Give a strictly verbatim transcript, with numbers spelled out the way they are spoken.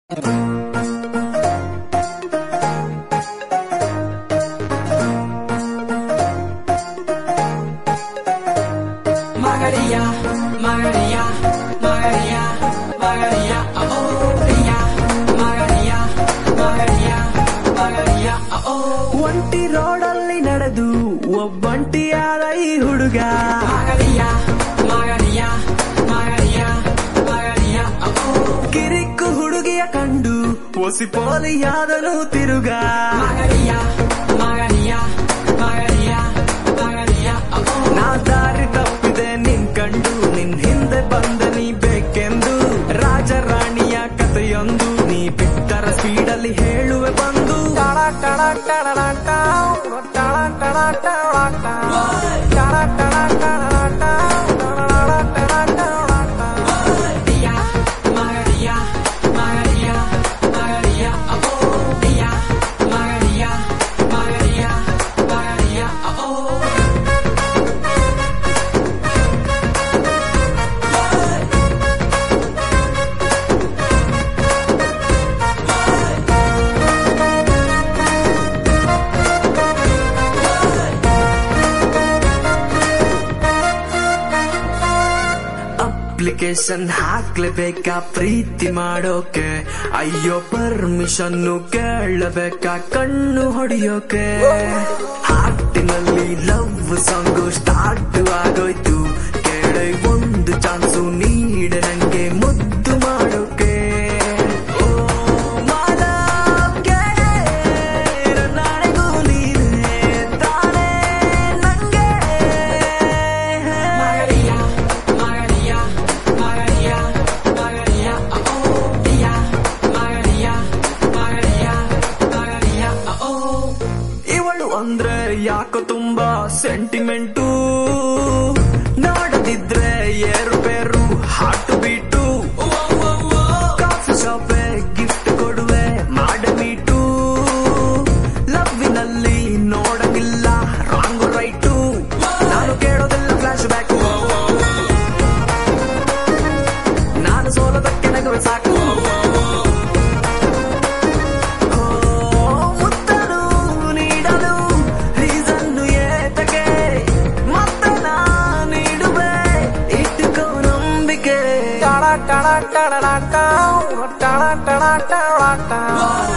Maria, Maria, Maria, Maria, oh, Maria, Maria, Maria, Maria, oh. ಒಂಟಿ ರೋಡಲ್ಲಿ ನಡೆದು ಒಬ್ಬಂಟಿಯಾದ ಈ ಹುಡುಗ Maria, Maria, Maria, Maria, oh. ಕಿರಿಕ್ಕು ಹುಡುಗಿಯ ಕಂಡು ಒಸಿಪೋಲಿಯಾದನು ತಿರುಗ Maria, Maria, Maria, Maria, oh. ನಾ ದಾರಿ ತಪ್ಪಿದೆ ನಿನ್ ಕಂಡು ನಿನ್ ಹಿಂದೆ ಬಂದ ನೀ ಬೇಕೆಂದು ರಾಜರಾಣಿಯ ಕಥೆಯೊಂದು ನೀ ಬಿಟ್ಟರ ಸ್ಪೀಡಲ್ಲಿ ಹೇಳುವೆ ಬಂದು ಟಡ ಟಡ ಟಡ ಟಡ ಟಡ ಟಡ ಟಡ ಅಪ್ಲಿಕೇಶನ್ ಹಾಕ್ಲೇಬೇಕಾ ಪ್ರೀತಿ ಮಾಡೋಕೆ ಅಯ್ಯೋ ಪರ್ಮಿಷನ್ನು ಕೇಳಬೇಕಾ ಕಣ್ಣು ಹೊಡಿಯೋಕೆ ಹಾರ್ಟಿನಲ್ಲಿ ಲವ್ ಸಾಂಗು ಸ್ಟಾರ್ಟ್ ಆಗೋಯ್ತು ಕೇಳಿ ಒಂದು ಚಾನ್ಸು ನೀಡೆ ನಂಗೆ ಮುದ್ದು ಮಾಡೋಕೆ ಅಂದ್ರೆ ಯಾಕೋ ತುಂಬಾ ಸೆಂಟಿಮೆಂಟು ನೋಡದಿದ್ರೆ ಏರುಪೇರು ಹಾರ್ಟ್ ಬೀಟು ಕಾಫಿ ಶಾಪೆ ಗಿಫ್ಟ್ ಕೊಡುವೆ ಮಾಡ ಮೀಟು ಲವ್ವಿನಲ್ಲಿ ನೋಡಂಗಿಲ್ಲ ರಾಂಗು ರೈಟು ನಾನು ಕೇಳೋದೆಲ್ಲ ಫ್ಲಾಶ್ ಬ್ಯಾಕ್ ನಾನು ಸೋಲೋದಕ್ಕೆ ನಗುವೆ ಸಾಕು Ta-da, ta-da, ta-da, ta-da, ta-da, ta-da, ta-da, ta-da, ta-da.